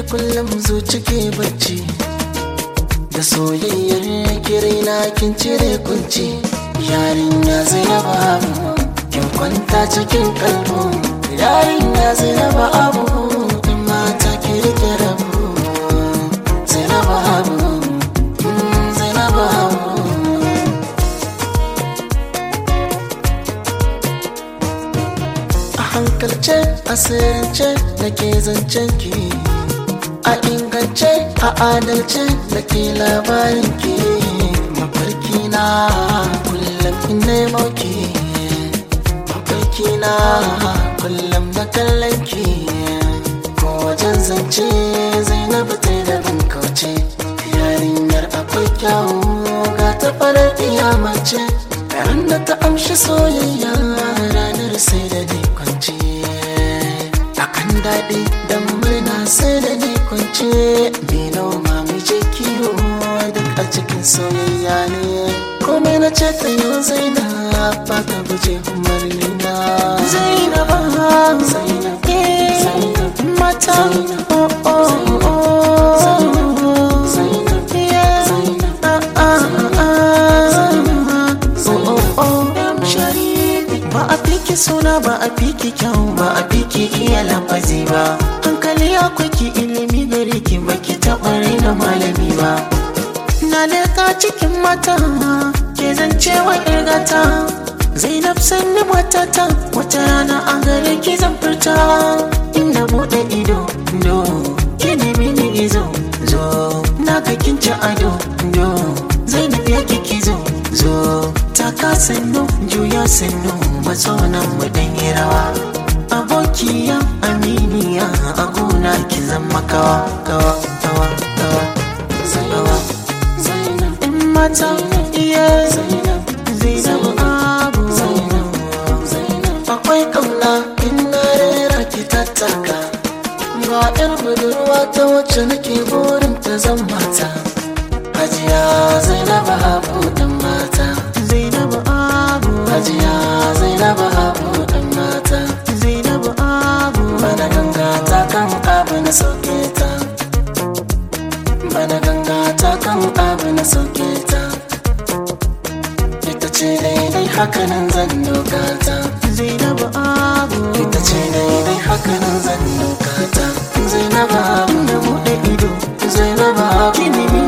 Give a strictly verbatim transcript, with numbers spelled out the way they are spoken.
kullum zuci ke bacci da soyayyar kirina kin cire kunci. Yarinya Zainabu Abu kin kwanta cikin kalbu. Yarinya Zainabu Abu in mata ki rike rabu. Zainabu Abu, mm, Zainabu Abu. A hankalce a sirrance nake zancen ki, a ingance a adalce nake labarin ki. Mafarki na kullum in nemo ki, mafarki na kullum na kallon ki. Ko wajen zance Zainabu ta da bin kauce. Yarinyar akwai kyawu ga ta farar iyamace. Ran da ta amshi soyayya ranar sai da ni kwance. Akan daɗi dan murna sai da ni kwance. Bi noma mu je kiwo duk a cikin soyayya ne. Komai na ce ta yau Zainab ba ta guje umarni na. Zainab, Zainab, Zainab, mata, oh oh oh, Zainab, Zainab, Zainab, ah ah ah, oh oh oh. Ba a fiki suna ba a fiki kyau ba a fiki iya lafazi ba. Hankali akwai ki ilimi gare ki baki taɓa raina malami ba. Na leka cikin mata ke zance wa irgata. Zainab sanni matata wata rana a gare ki zan furta. Inda buɗe ido do ki nemi ni izo zo. Na ga kin ci ado do Zainab ya kiki zo zo. Taka sannu juya sannu matso nan mu dan yi rawa. Abokiya aminiya a gona ki zama kawa kawa kawa kawa. Zainab, Zainab, in mata iya Zainab, Zainabu Abu. Zainab, Zainab, akwai kauna in na rera ki tattaka. Ga yar budurwa ta wacce nake burin ta zan mata. Hajiya Zainabu Abu dan mata. Zainabu Abu, Hajiya Zainabu Abu dan mata. Zainabu Abu, bana ganga ta kan abu na sauke ta. Bana ganga ta kan abu na sauke ta. Ita ce daidai hakanan zan doka ta. Zainabu Abu, ita ce daidai hakanan zan doka ta. Zainabu Abu, da buɗe ido Zainabu Abu.